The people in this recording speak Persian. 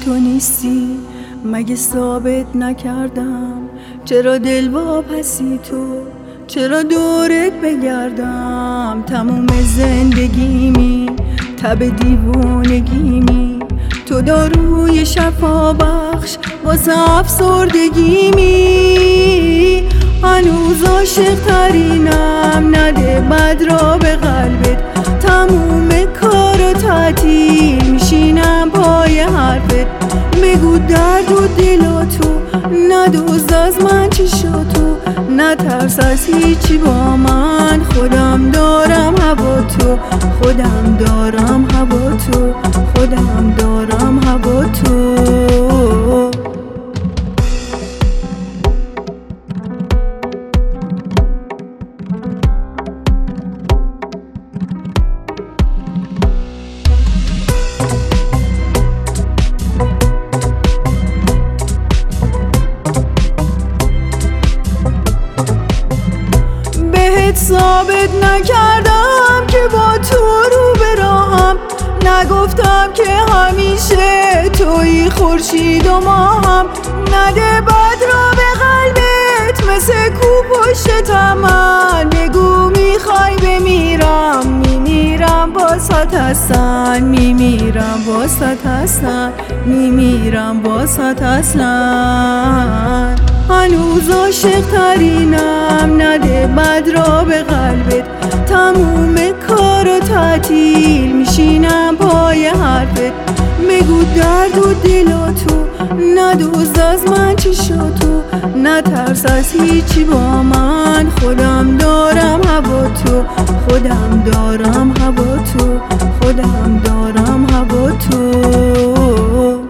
تو نیستی مگه ثابت نکردم؟ چرا دل واپسی تو؟ چرا دورت بگردم؟ تموم زندگیمی تب دیوونگیمی، تو داروی شفا بخش واسه افسردگیمی. هنوز عاشق ترینم، نده بد را به قلبت. تموم کارو تعطیل میشینم پای حرفت. بگو درد و دلاتو ندوز از من چشاتو. نترس از هیچی با من، خودم دارم هوا تو. خودم دارم هوا تو. خودم دارم هوا تو. ثابت نکردم که با تو رو به راهم. نگفتم که همیشه توی خورشید و ماهم. نده بد را به قلبت مثل کو پشت من. بگو میخوای بمیرم، میمیرم باست هستن. میمیرم باست هستن. میمیرم باست هستن. هنوز عاشق ترینم، نده بد را به قلبت. تموم کارو تعطیل میشینم پای حرفت. بگو درد و دلاتو ندوز از من چشاتو. نترس از هیچی با من، خودم دارم هوا تو. خودم دارم هوا تو. خودم دارم هوا تو.